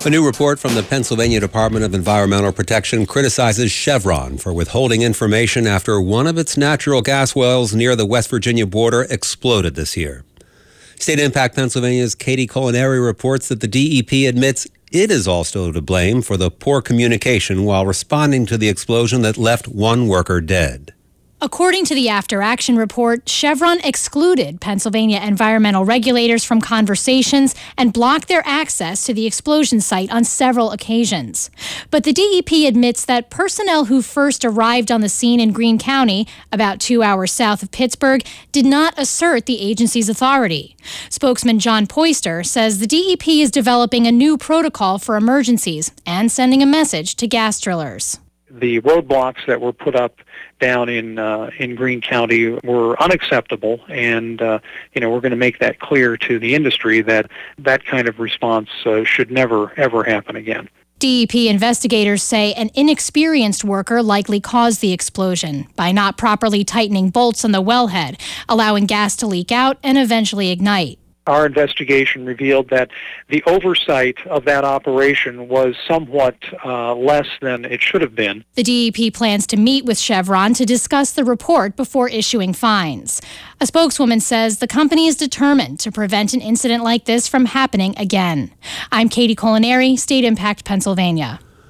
A new report from the Pennsylvania Department of Environmental Protection criticizes Chevron for withholding information after one of its natural gas wells near the West Virginia border exploded this year. State Impact Pennsylvania's Katie Culinary reports that the DEP admits it is also to blame for the poor communication while responding to the explosion that left one worker dead. According to the After Action report, Chevron excluded Pennsylvania environmental regulators from conversations and blocked their access to the explosion site on several occasions. But the DEP admits that personnel who first arrived on the scene in Greene County, about 2 hours south of Pittsburgh, did not assert the agency's authority. Spokesman John Poyster says the DEP is developing a new protocol for emergencies and sending a message to gas drillers. The roadblocks that were put up down in Greene County were unacceptable, and we're going to make that clear to the industry that that kind of response should never, ever happen again. DEP investigators say an inexperienced worker likely caused the explosion by not properly tightening bolts on the wellhead, allowing gas to leak out and eventually ignite. Our investigation revealed that the oversight of that operation was somewhat less than it should have been. The DEP plans to meet with Chevron to discuss the report before issuing fines. A spokeswoman says the company is determined to prevent an incident like this from happening again. I'm Katie Culinary, State Impact, Pennsylvania.